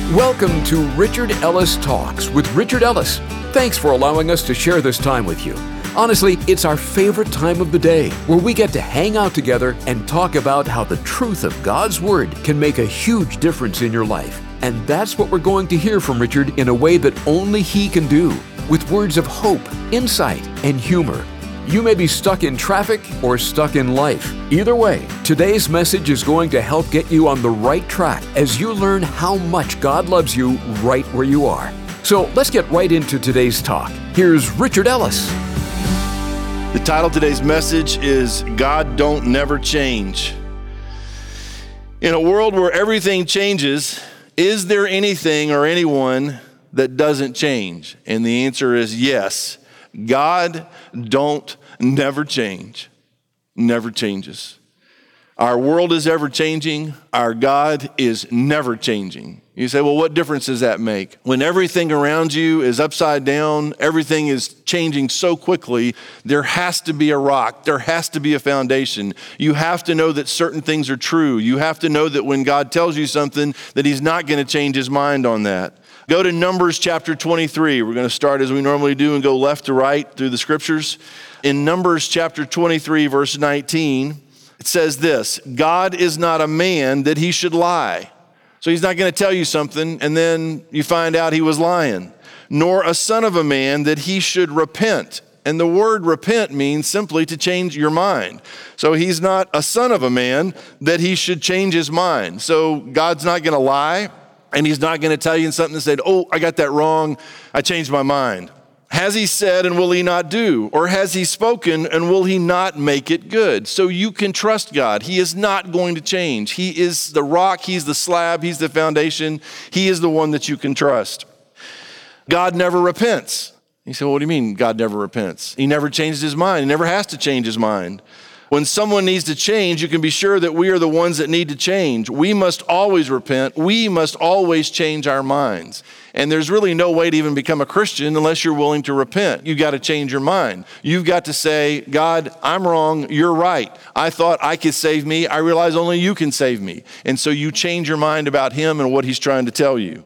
Welcome to Richard Ellis Talks with Richard Ellis. Thanks for allowing us to share this time with you. Honestly, it's our favorite time of the day where we get to hang out together and talk about how the truth of God's Word can make a huge difference in your life. And that's what we're going to hear from Richard in a way that only he can do, with words of hope, insight, and humor. You may be stuck in traffic or stuck in life. Either way, today's message is going to help get you on the right track as you learn how much God loves you right where you are. So let's get right into today's talk. Here's Richard Ellis. The title of today's message is God Don't Never Change. In a world where everything changes, is there anything or anyone that doesn't change? And the answer is yes. God don't never change, never changes. Our world is ever changing. Our God is never changing. You say, well, what difference does that make? When everything around you is upside down, everything is changing so quickly, there has to be a rock. There has to be a foundation. You have to know that certain things are true. You have to know that when God tells you something, that he's not going to change his mind on that. Go to Numbers chapter 23. We're going to start as we normally do and go left to right through the scriptures. In Numbers chapter 23, verse 19, it says this: God is not a man that he should lie. So he's not going to tell you something and then you find out he was lying. Nor a son of a man that he should repent. And the word repent means simply to change your mind. So he's not a son of a man that he should change his mind. So God's not going to lie. And he's not going to tell you something and say, oh, I got that wrong. I changed my mind. Has he said and will he not do? Or has he spoken and will he not make it good? So you can trust God. He is not going to change. He is the rock. He's the slab. He's the foundation. He is the one that you can trust. God never repents. You say, well, what do you mean God never repents? He never changes his mind. He never has to change his mind. When someone needs to change, you can be sure that we are the ones that need to change. We must always repent. We must always change our minds. And there's really no way to even become a Christian unless you're willing to repent. You've got to change your mind. You've got to say, God, I'm wrong. You're right. I thought I could save me. I realize only you can save me. And so you change your mind about him and what he's trying to tell you.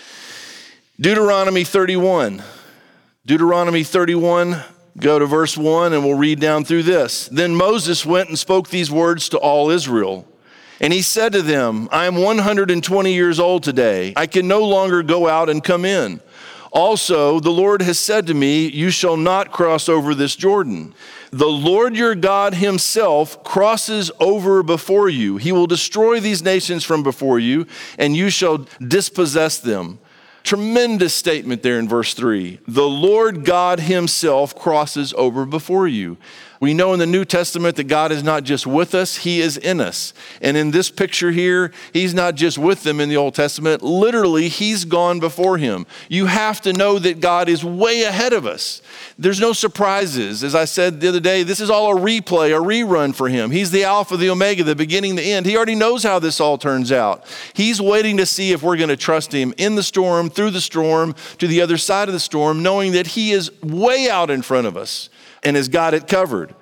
Deuteronomy 31. Deuteronomy 31. Go to verse 1 and we'll read down through this. Then Moses went and spoke these words to all Israel. And he said to them, I am 120 years old today. I can no longer go out and come in. Also, the Lord has said to me, you shall not cross over this Jordan. The Lord your God himself crosses over before you. He will destroy these nations from before you, and you shall dispossess them. Tremendous statement there in verse 3. The Lord God himself crosses over before you. We know in the New Testament that God is not just with us, he is in us. And in this picture here, he's not just with them in the Old Testament. Literally, he's gone before him. You have to know that God is way ahead of us. There's no surprises. As I said the other day, this is all a replay, a rerun for him. He's the Alpha, the Omega, the beginning, the end. He already knows how this all turns out. He's waiting to see if we're going to trust him in the storm, through the storm, to the other side of the storm, knowing that he is way out in front of us and has got it covered.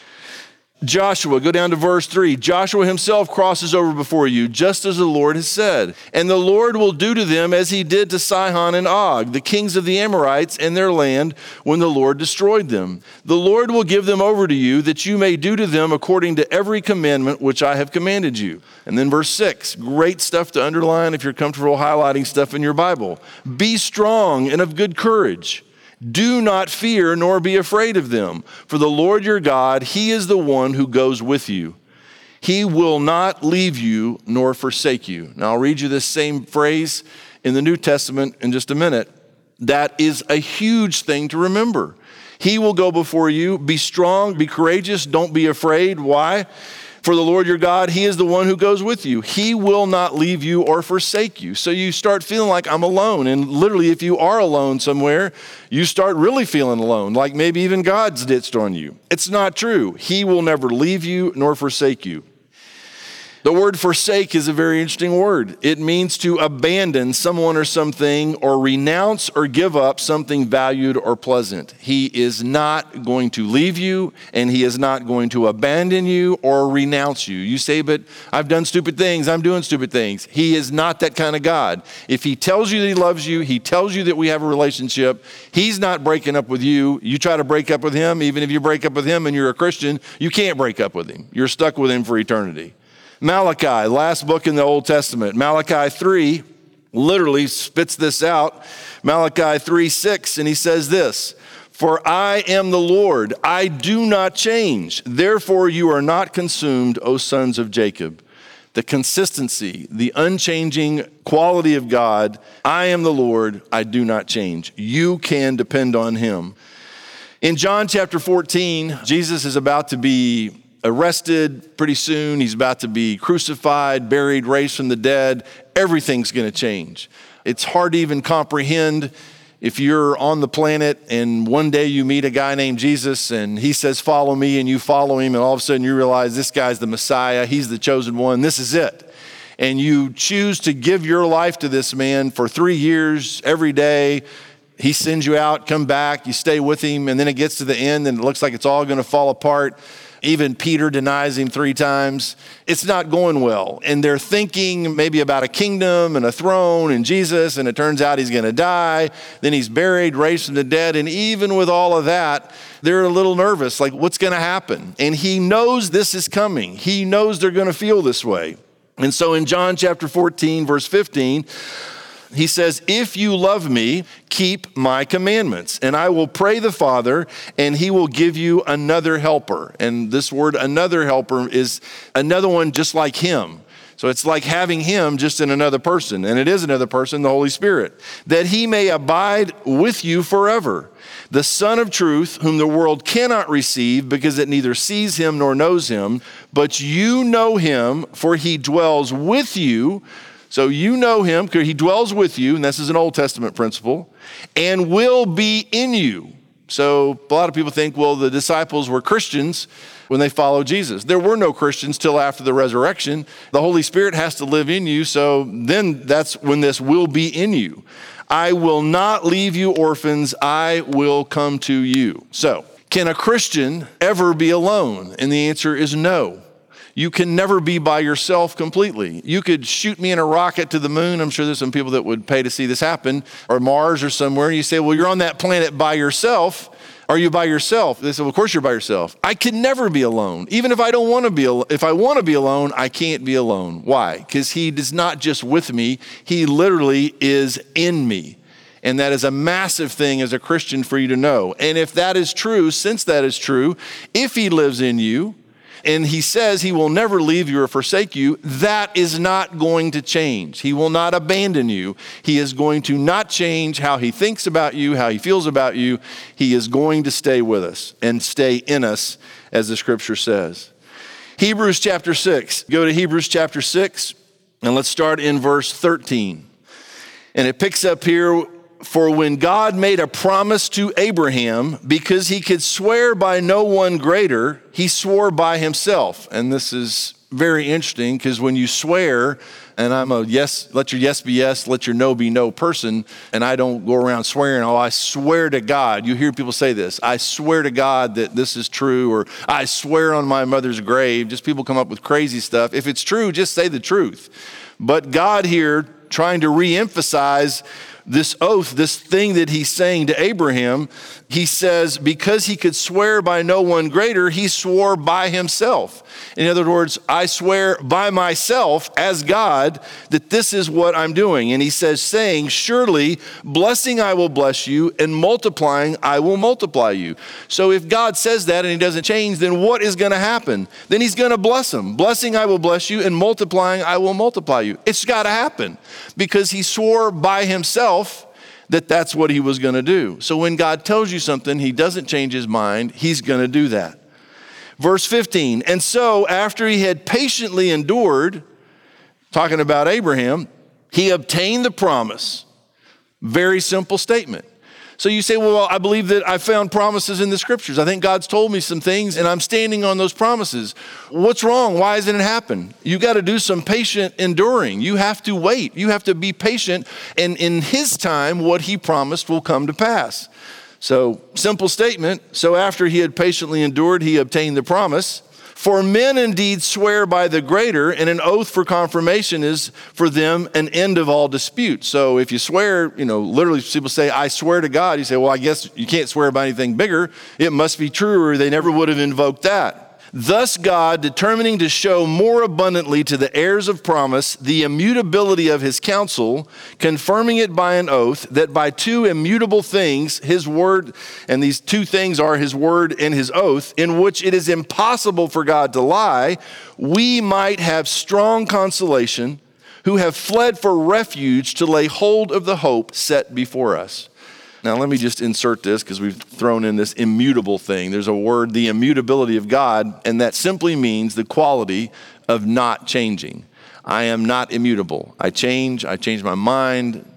Joshua, go down to verse 3. Joshua himself crosses over before you, just as the Lord has said. And the Lord will do to them as he did to Sihon and Og, the kings of the Amorites and their land, when the Lord destroyed them. The Lord will give them over to you, that you may do to them according to every commandment which I have commanded you. And then verse 6, great stuff to underline if you're comfortable highlighting stuff in your Bible. Be strong and of good courage. Do not fear nor be afraid of them, for the Lord your God, he is the one who goes with you. He will not leave you nor forsake you. Now I'll read you this same phrase in the New Testament in just a minute. That is a huge thing to remember. He will go before you. Be strong, be courageous, don't be afraid. Why? For the Lord your God, he is the one who goes with you. He will not leave you or forsake you. So you start feeling like I'm alone. And literally, if you are alone somewhere, you start really feeling alone, like maybe even God's ditched on you. It's not true. He will never leave you nor forsake you. The word forsake is a very interesting word. It means to abandon someone or something or renounce or give up something valued or pleasant. He is not going to leave you, and he is not going to abandon you or renounce you. You say, but I've done stupid things. I'm doing stupid things. He is not that kind of God. If he tells you that he loves you, he tells you that we have a relationship, he's not breaking up with you. You try to break up with him, even if you break up with him and you're a Christian, you can't break up with him. You're stuck with him for eternity. Malachi, last book in the Old Testament. Malachi 3 literally spits this out. Malachi 3:6, and he says this, "For I am the Lord, I do not change. Therefore you are not consumed, O sons of Jacob." The consistency, the unchanging quality of God. I am the Lord, I do not change. You can depend on him. In John chapter 14, Jesus is about to be arrested pretty soon. He's about to be crucified, buried, raised from the dead. Everything's going to change. It's hard to even comprehend if you're on the planet and one day you meet a guy named Jesus and he says, follow me, and you follow him, and all of a sudden you realize this guy's the Messiah. He's the chosen one. This is it. And you choose to give your life to this man for 3 years, every day. He sends you out, come back, you stay with him, and then it gets to the end and it looks like it's all going to fall apart. Even Peter denies him 3 times. It's not going well. And they're thinking maybe about a kingdom and a throne and Jesus, and it turns out he's going to die. Then he's buried, raised from the dead. And even with all of that, they're a little nervous, like what's going to happen? And he knows this is coming. He knows they're going to feel this way. And so in John chapter 14, verse 15, he says, if you love me, keep my commandments, and I will pray the Father, and he will give you another helper. And this word, another helper, is another one just like him. So it's like having him just in another person. And it is another person, the Holy Spirit, that he may abide with you forever. The Son of truth, whom the world cannot receive because it neither sees him nor knows him, but you know him, for he dwells with you. So you know him because he dwells with you, and this is an Old Testament principle, and will be in you. So a lot of people think, well, the disciples were Christians when they followed Jesus. There were no Christians till after the resurrection. The Holy Spirit has to live in you, so then that's when this will be in you. I will not leave you orphans, I will come to you. So, can a Christian ever be alone? And the answer is no. You can never be by yourself completely. You could shoot me in a rocket to the moon. I'm sure there's some people that would pay to see this happen, or Mars or somewhere. And you say, well, you're on that planet by yourself. Are you by yourself? They say, well, of course you're by yourself. I can never be alone. Even if I don't want to be alone, if I want to be alone, I can't be alone. Why? Because he is not just with me. He literally is in me. And that is a massive thing as a Christian for you to know. And if that is true, since that is true, if he lives in you, and he says he will never leave you or forsake you, that is not going to change. He will not abandon you. He is going to not change how he thinks about you, how he feels about you. He is going to stay with us and stay in us, as the scripture says. Hebrews chapter 6. Go to Hebrews chapter 6, and let's start in verse 13. And it picks up here, for when God made a promise to Abraham, because he could swear by no one greater, he swore by himself. And this is very interesting, because when you swear, and I'm a yes, let your yes be yes, let your no be no person, and I don't go around swearing, oh, I swear to God. You hear people say this, I swear to God that this is true, or I swear on my mother's grave. Just people come up with crazy stuff. If it's true, just say the truth. But God here, trying to reemphasize this oath, this thing that he's saying to Abraham, he says, because he could swear by no one greater, he swore by himself. In other words, I swear by myself as God that this is what I'm doing. And he says, saying, surely blessing I will bless you, and multiplying I will multiply you. So if God says that and he doesn't change, then what is going to happen? Then he's going to bless him. Blessing I will bless you, and multiplying I will multiply you. It's got to happen because he swore by himself that that's what he was going to do. So when God tells you something, he doesn't change his mind. He's going to do that. Verse 15, and so after he had patiently endured, talking about Abraham, he obtained the promise. Very simple statement. So you say, well, I believe that I found promises in the scriptures. I think God's told me some things and I'm standing on those promises. What's wrong? Why hasn't it happened? You got to do some patient enduring. You have to wait. You have to be patient. And in his time, what he promised will come to pass. So simple statement. So after he had patiently endured, he obtained the promise. For men indeed swear by the greater, and an oath for confirmation is for them an end of all dispute. So if you swear, literally people say, I swear to God. You say, well, I guess you can't swear by anything bigger. It must be true, or they never would have invoked that. Thus God, determining to show more abundantly to the heirs of promise the immutability of his counsel, confirming it by an oath, that by two immutable things, his word, and these two things are his word and his oath, in which it is impossible for God to lie, we might have strong consolation, who have fled for refuge to lay hold of the hope set before us. Now, let me just insert this because we've thrown in this immutable thing. There's a word, the immutability of God, and that simply means the quality of not changing. I am not immutable. I change my mind,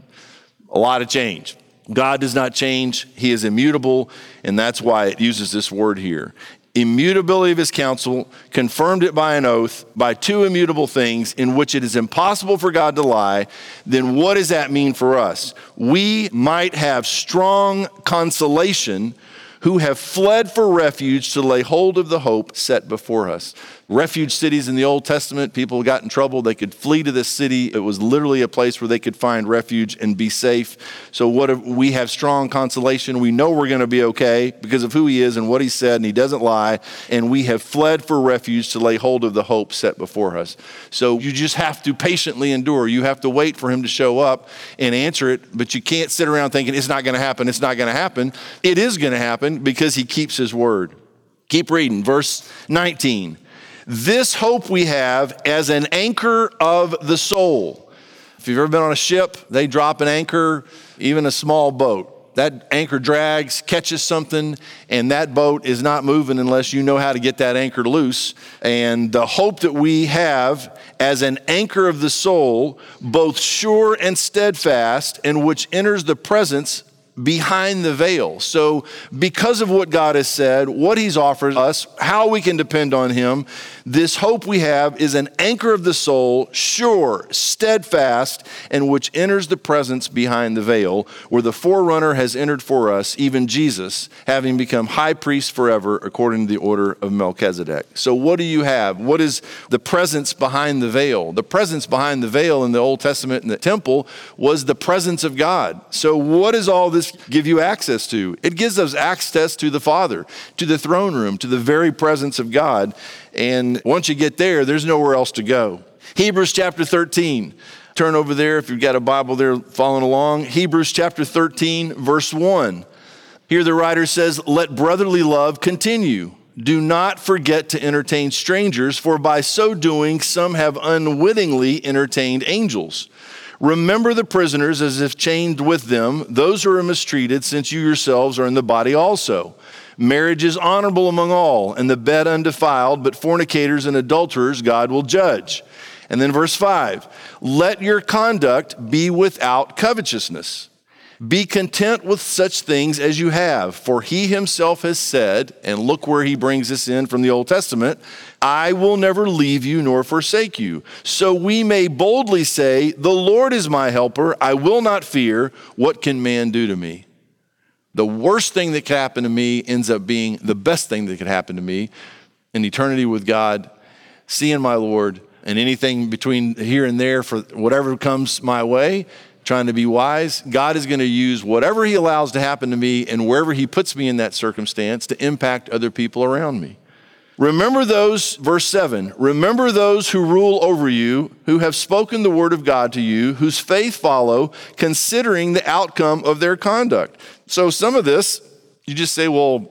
a lot of change. God does not change. He is immutable, and that's why it uses this word here. Immutability of his counsel, confirmed it by an oath, by two immutable things in which it is impossible for God to lie. Then what does that mean for us? We might have strong consolation, who have fled for refuge to lay hold of the hope set before us. Refuge cities in the Old Testament, people got in trouble, they could flee to this city. It was literally a place where they could find refuge and be safe. So we have strong consolation. We know we're going to be okay because of who he is and what he said, and he doesn't lie. And we have fled for refuge to lay hold of the hope set before us. So you just have to patiently endure. You have to wait for him to show up and answer it, but you can't sit around thinking it's not going to happen, it's not going to happen. It is going to happen because he keeps his word. Keep reading, verse 19. This hope we have as an anchor of the soul. If you've ever been on a ship, they drop an anchor, even a small boat. That anchor drags, catches something, and that boat is not moving unless you know how to get that anchor loose. And the hope that we have as an anchor of the soul, both sure and steadfast, and which enters the presence behind the veil. So because of what God has said, what he's offered us, how we can depend on him, this hope we have is an anchor of the soul, sure, steadfast, and which enters the presence behind the veil, where the forerunner has entered for us, even Jesus, having become high priest forever according to the order of Melchizedek. So what do you have? What is the presence behind the veil? The presence behind the veil in the Old Testament in the temple was the presence of God. So what does all this give you access to? It gives us access to the Father, to the throne room, to the very presence of God. And once you get there, there's nowhere else to go. Hebrews chapter 13. Turn over there if you've got a Bible there following along. Hebrews chapter 13, verse 1. Here the writer says, let brotherly love continue. Do not forget to entertain strangers, for by so doing, some have unwittingly entertained angels. Remember the prisoners as if chained with them, those who are mistreated, since you yourselves are in the body also. Marriage is honorable among all, and the bed undefiled, but fornicators and adulterers God will judge. And then verse 5, let your conduct be without covetousness. Be content with such things as you have, for he himself has said, and look where he brings us in from the Old Testament, I will never leave you nor forsake you. So we may boldly say, the Lord is my helper, I will not fear. What can man do to me? The worst thing that could happen to me ends up being the best thing that could happen to me in eternity with God, seeing my Lord, and anything between here and there for whatever comes my way, trying to be wise. God is going to use whatever he allows to happen to me and wherever he puts me in that circumstance to impact other people around me. Remember those, verse 7, remember those who rule over you, who have spoken the word of God to you, whose faith follow, considering the outcome of their conduct. So some of this, you just say, well,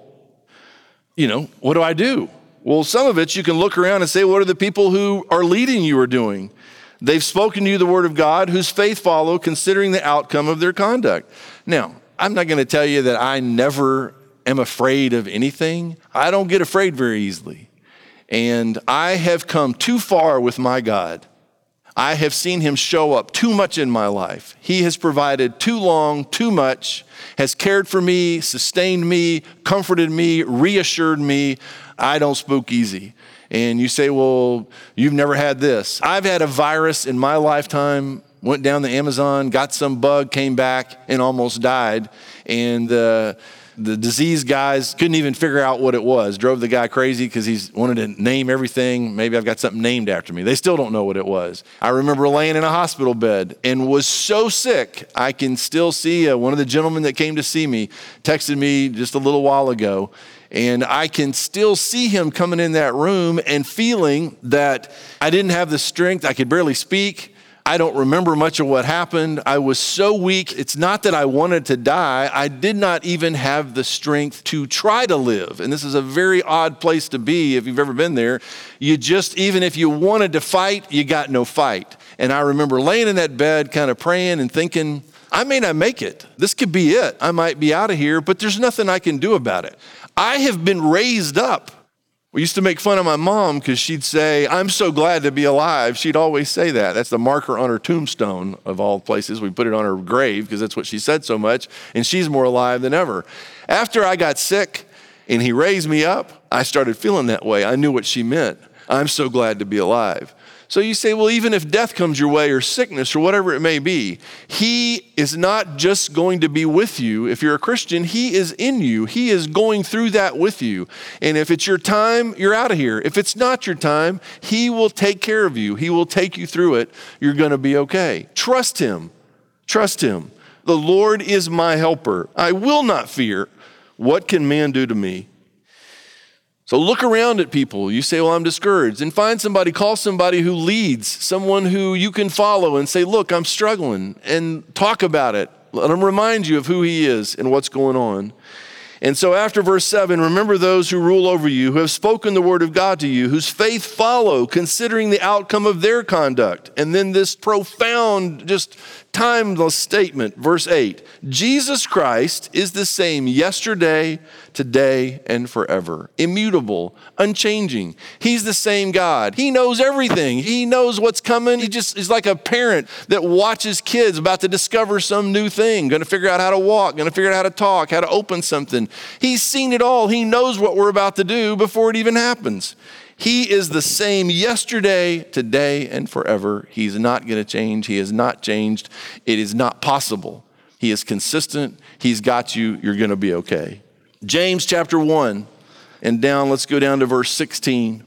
what do I do? Well, some of it you can look around and say, what are the people who are leading you are doing? They've spoken to you the word of God, whose faith follow, considering the outcome of their conduct. Now, I'm not going to tell you that I never am afraid of anything. I don't get afraid very easily. And I have come too far with my God. I have seen him show up too much in my life. He has provided too long, too much, has cared for me, sustained me, comforted me, reassured me. I don't spook easy. And you say, well, you've never had this. I've had a virus in my lifetime, went down the Amazon, got some bug, came back and almost died. And the disease guys couldn't even figure out what it was. Drove the guy crazy because he wanted to name everything. Maybe I've got something named after me. They still don't know what it was. I remember laying in a hospital bed and was so sick. I can still see one of the gentlemen that came to see me texted me just a little while ago. And I can still see him coming in that room and feeling that I didn't have the strength. I could barely speak. I don't remember much of what happened. I was so weak. It's not that I wanted to die. I did not even have the strength to try to live. And this is a very odd place to be if you've ever been there. You just, even if you wanted to fight, you got no fight. And I remember laying in that bed kind of praying and thinking, I may not make it. This could be it. I might be out of here, but there's nothing I can do about it. I have been raised up. We used to make fun of my mom because she'd say, I'm so glad to be alive. She'd always say that. That's the marker on her tombstone of all places. We put it on her grave because that's what she said so much. And she's more alive than ever. After I got sick and he raised me up, I started feeling that way. I knew what she meant. I'm so glad to be alive. So you say, well, even if death comes your way or sickness or whatever it may be, he is not just going to be with you. If you're a Christian, he is in you. He is going through that with you. And if it's your time, you're out of here. If it's not your time, he will take care of you. He will take you through it. You're going to be okay. Trust him. Trust him. The Lord is my helper. I will not fear. What can man do to me? So look around at people. You say, well, I'm discouraged. And find somebody, call somebody who leads, someone who you can follow and say, look, I'm struggling, and talk about it. Let him remind you of who he is and what's going on. And so after verse 7, remember those who rule over you, who have spoken the word of God to you, whose faith follow, considering the outcome of their conduct. And then this profound, just timeless statement, verse 8, Jesus Christ is the same yesterday, today, and forever. Immutable, unchanging. He's the same God. He knows everything. He knows what's coming. He's like a parent that watches kids about to discover some new thing, going to figure out how to walk, going to figure out how to talk, how to open something. He's seen it all. He knows what we're about to do before it even happens. He is the same yesterday, today, and forever. He's not going to change. He has not changed. It is not possible. He is consistent. He's got you. You're going to be okay. James chapter 1 and down, let's go down to verse 16.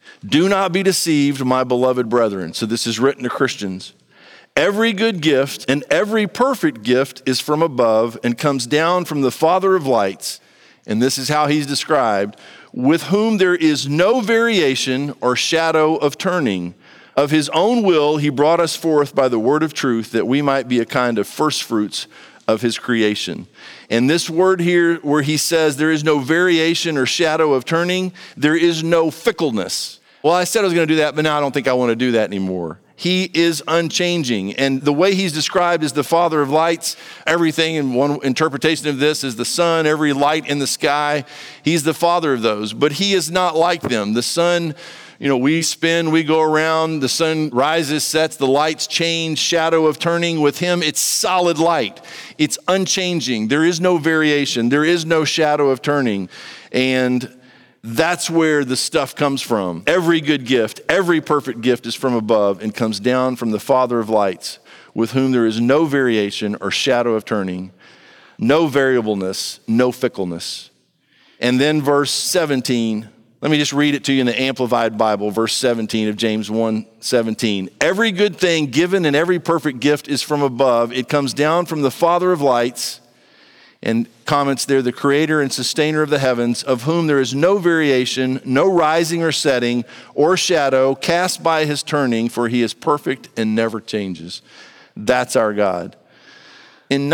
Do not be deceived, my beloved brethren. So this is written to Christians. Every good gift and every perfect gift is from above and comes down from the Father of lights. And this is how he's described, with whom there is no variation or shadow of turning. Of his own will, he brought us forth by the word of truth, that we might be a kind of first fruits of his creation. And this word here, where he says there is no variation or shadow of turning, there is no fickleness. Well, I said I was going to do that, but now I don't think I want to do that anymore. He is unchanging. And the way he's described as the Father of lights, everything in one interpretation of this is the sun, every light in the sky. He's the Father of those, but he is not like them. The sun, we spin, we go around, the sun rises, sets, the lights change, shadow of turning. With him, it's solid light. It's unchanging. There is no variation. There is no shadow of turning. And that's where the stuff comes from. Every good gift, every perfect gift is from above and comes down from the Father of lights, with whom there is no variation or shadow of turning, no variableness, no fickleness. And then verse 17, let me just read it to you in the Amplified Bible, verse 17 of James 1:17. Every good thing given and every perfect gift is from above. It comes down from the Father of lights, and comments there, the creator and sustainer of the heavens, of whom there is no variation, no rising or setting, or shadow cast by his turning, for he is perfect and never changes. That's our God. In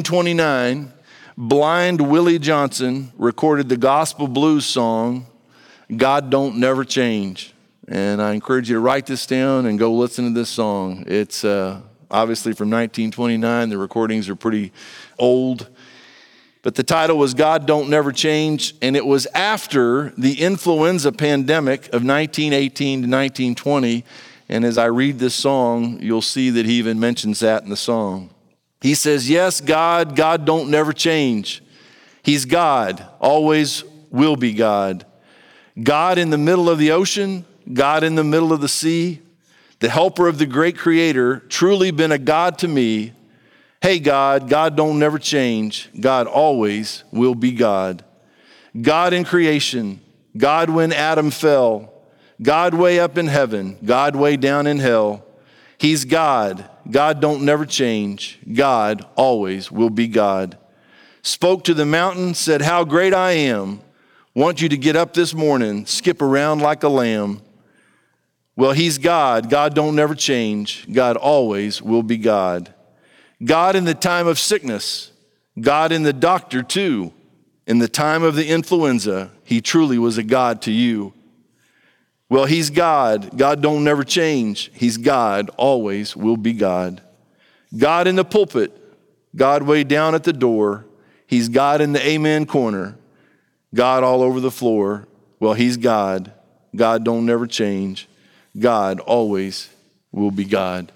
1929, blind Willie Johnson recorded the gospel blues song, God Don't Never Change. And I encourage you to write this down and go listen to this song. It's obviously from 1929. The recordings are pretty old. But the title was God Don't Never Change, and it was after the influenza pandemic of 1918 to 1920, And as I read this song, you'll see that he even mentions that in the song. He says, yes, God don't never change. He's God, always will be God. God in the middle of the ocean, God in the middle of the sea, the helper of the great creator, truly been a God to me. Hey, God don't never change. God always will be God. God in creation, God when Adam fell, God way up in heaven, God way down in hell. He's God. God don't never change. God always will be God. Spoke to the mountain, said, how great I am. Want you to get up this morning, skip around like a lamb. Well, he's God. God don't never change. God always will be God. God in the time of sickness. God in the doctor too. In the time of the influenza, he truly was a God to you. Well, he's God. God don't never change. He's God, always will be God. God in the pulpit. God way down at the door. He's God in the amen corner. God all over the floor. Well, he's God. God don't never change. God always will be God.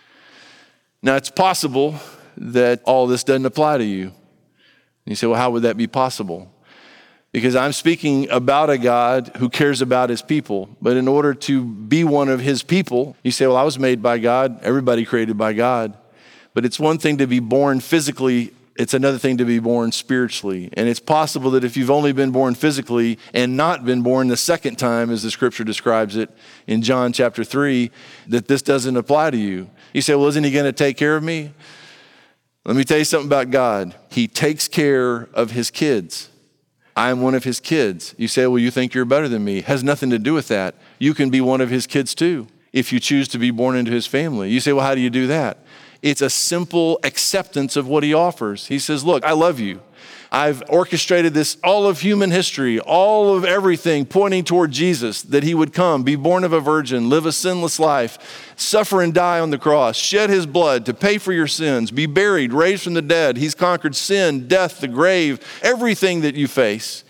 Now, it's possible that all this doesn't apply to you. You say, well, how would that be possible? Because I'm speaking about a God who cares about his people. But in order to be one of his people, you say, well, I was made by God. Everybody created by God. But it's one thing to be born physically. It's another thing to be born spiritually. And it's possible that if you've only been born physically and not been born the second time, as the scripture describes it in John chapter 3, that this doesn't apply to you. You say, well, isn't he going to take care of me? Let me tell you something about God. He takes care of his kids. I'm one of his kids. You say, well, you think you're better than me. It has nothing to do with that. You can be one of his kids too, if you choose to be born into his family. You say, well, how do you do that? It's a simple acceptance of what he offers. He says, look, I love you. I've orchestrated this, all of human history, all of everything pointing toward Jesus, that he would come, be born of a virgin, live a sinless life, suffer and die on the cross, shed his blood to pay for your sins, be buried, raised from the dead. He's conquered sin, death, the grave, everything that you face.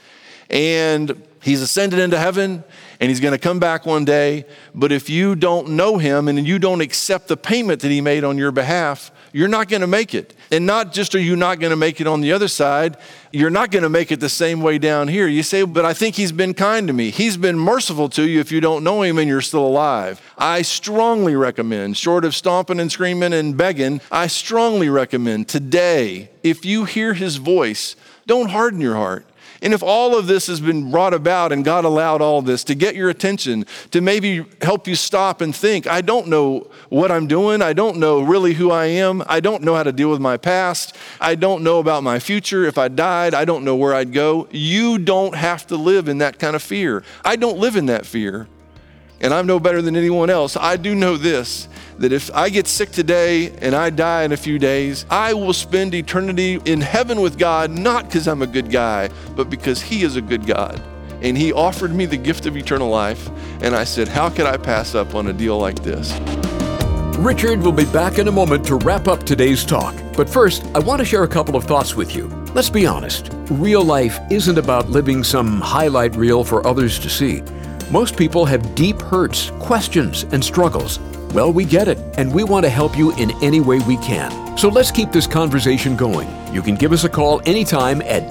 And he's ascended into heaven, and he's going to come back one day. But if you don't know him and you don't accept the payment that he made on your behalf, you're not going to make it. And not just are you not going to make it on the other side, you're not going to make it the same way down here. You say, but I think he's been kind to me. He's been merciful to you if you don't know him and you're still alive. I strongly recommend, short of stomping and screaming and begging, I strongly recommend today, if you hear his voice, don't harden your heart. And if all of this has been brought about and God allowed all this to get your attention, to maybe help you stop and think, I don't know what I'm doing. I don't know really who I am. I don't know how to deal with my past. I don't know about my future. If I died, I don't know where I'd go. You don't have to live in that kind of fear. I don't live in that fear. And I'm no better than anyone else. I do know this, that if I get sick today and I die in a few days, I will spend eternity in heaven with God, not because I'm a good guy, but because he is a good God. And he offered me the gift of eternal life. And I said, how could I pass up on a deal like this? Richard will be back in a moment to wrap up today's talk. But first, I want to share a couple of thoughts with you. Let's be honest. Real life isn't about living some highlight reel for others to see. Most people have deep hurts, questions, and struggles. Well, we get it, and we want to help you in any way we can. So let's keep this conversation going. You can give us a call anytime at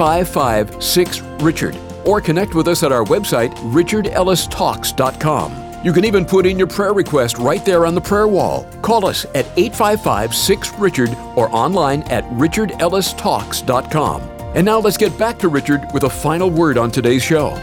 855-6-RICHARD or connect with us at our website, richardellistalks.com. You can even put in your prayer request right there on the prayer wall. Call us at 855-6-RICHARD or online at richardellistalks.com. And now let's get back to Richard with a final word on today's show.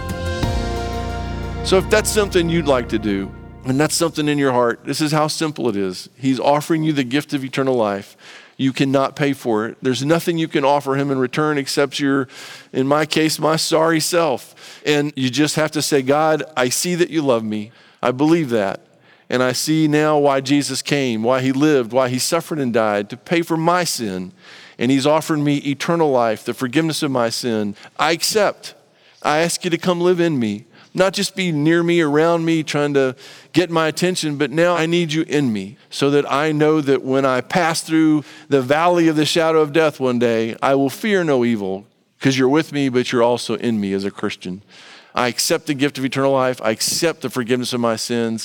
So if that's something you'd like to do, and that's something in your heart, this is how simple it is. He's offering you the gift of eternal life. You cannot pay for it. There's nothing you can offer him in return except your, in my case, my sorry self. And you just have to say, God, I see that you love me. I believe that. And I see now why Jesus came, why he lived, why he suffered and died to pay for my sin. And he's offered me eternal life, the forgiveness of my sin. I accept. I ask you to come live in me. Not just be near me, around me, trying to get my attention, but now I need you in me so that I know that when I pass through the valley of the shadow of death one day, I will fear no evil because you're with me, but you're also in me as a Christian. I accept the gift of eternal life. I accept the forgiveness of my sins.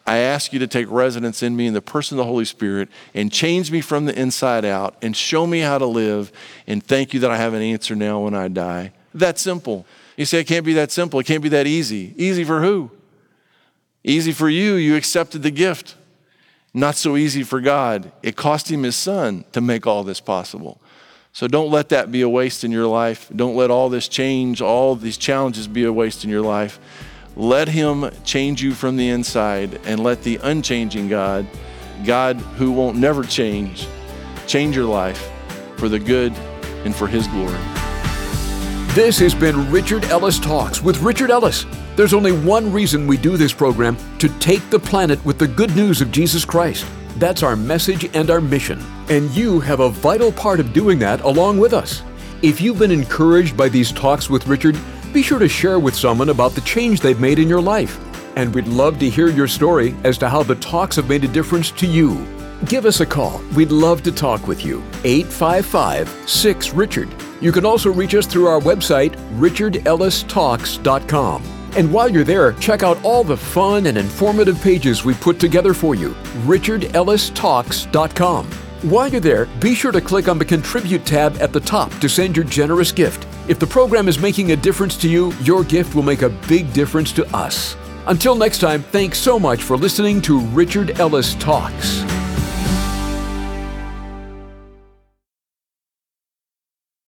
I ask you to take residence in me in the person of the Holy Spirit and change me from the inside out and show me how to live. And thank you that I have an answer now when I die. That simple. You say, it can't be that simple. It can't be that easy. Easy for who? Easy for you. You accepted the gift. Not so easy for God. It cost him his son to make all this possible. So don't let that be a waste in your life. Don't let all this change, all these challenges be a waste in your life. Let him change you from the inside, and let the unchanging God who won't never change your life for the good and for his glory. This has been Richard Ellis Talks with Richard Ellis. There's only one reason we do this program: to take the planet with the good news of Jesus Christ. That's our message and our mission. And you have a vital part of doing that along with us. If you've been encouraged by these talks with Richard, be sure to share with someone about the change they've made in your life. And we'd love to hear your story as to how the talks have made a difference to you. Give us a call. We'd love to talk with you. 855-6-RICHARD. You can also reach us through our website, richardellistalks.com. And while you're there, check out all the fun and informative pages we put together for you, richardellistalks.com. While you're there, be sure to click on the Contribute tab at the top to send your generous gift. If the program is making a difference to you, your gift will make a big difference to us. Until next time, thanks so much for listening to Richard Ellis Talks.